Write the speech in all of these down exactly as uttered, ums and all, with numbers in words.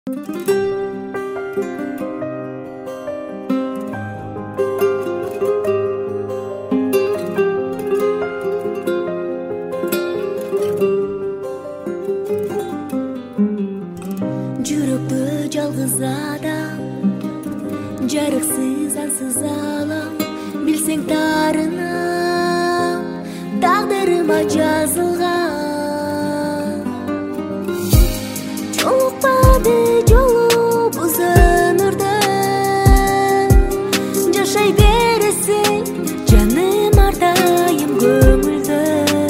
Жүрөктө жалгыз адам, жарыксыз ансыз алам. Билсең тарынам, тагдырыма жазылган. Жолукпады жолубуз өмүрдө, жашай бересиң жаным ардайым көңүлдө.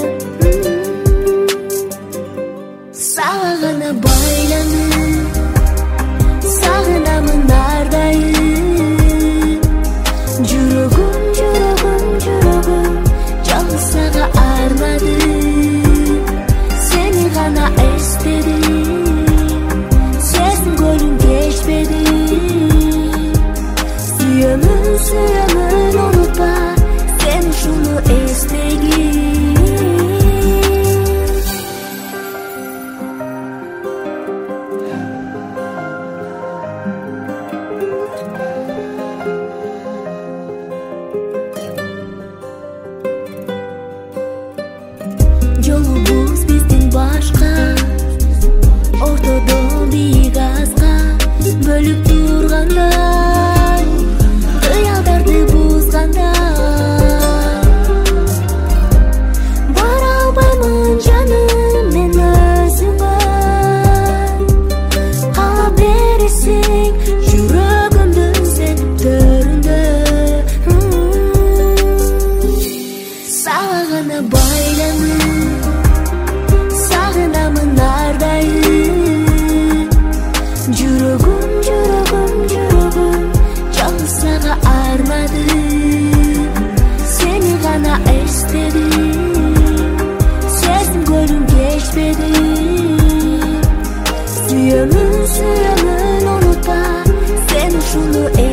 Сага гана байланып сагынамын ардайым. Жүрөгүм, жүрөгүм, жүрөгүм жалгыз сага арнадым. Сени гана эстедим, сездим көлүм кечпеди. Сүйөмүн, сүйөмүн унутпа, сен ушуну эстегин. Жолубуз биздин башка, ортодо бийик аска бөлүп тургандай, ыялдарды бузгандай. Бара албаймын жаным мен өзүңө, кала бересиң жүрөгүмдүн сен төрүндө. Сага гана байланып сагынамын ардайым. Жүрөгүм, жүрөгүм, жүрөгүм жалгыз сага арнадым. Сени гана эстедим, сездим көлүм кечпеди. Сүйөмүн, сүйөмүн унутпа, сен ушуну